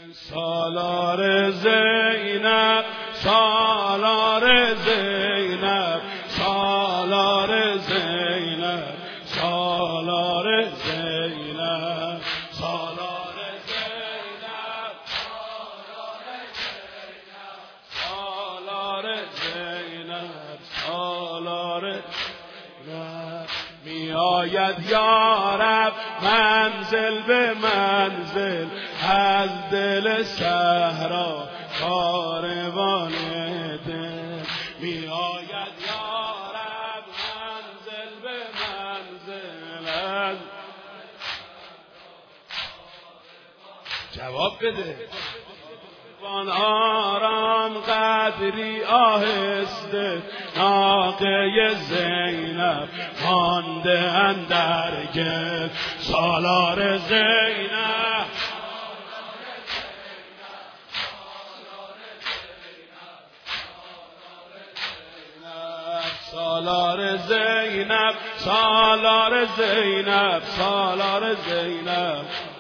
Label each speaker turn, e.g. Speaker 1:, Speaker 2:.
Speaker 1: سالار زینب، سالار زینب، سالار زینب، سالار زینب، سالار زینب، سالار زینب، سالار زینب. می آید یارب منزل به منزل از دل صحرا کاروان دل. می آید یارب منزل به منزل از جواب بده وان آرام قدری آهسته ناقه زینب مانده اندر گل. سالار زینب، سالار زینب، سالار زینب، سالار زینب.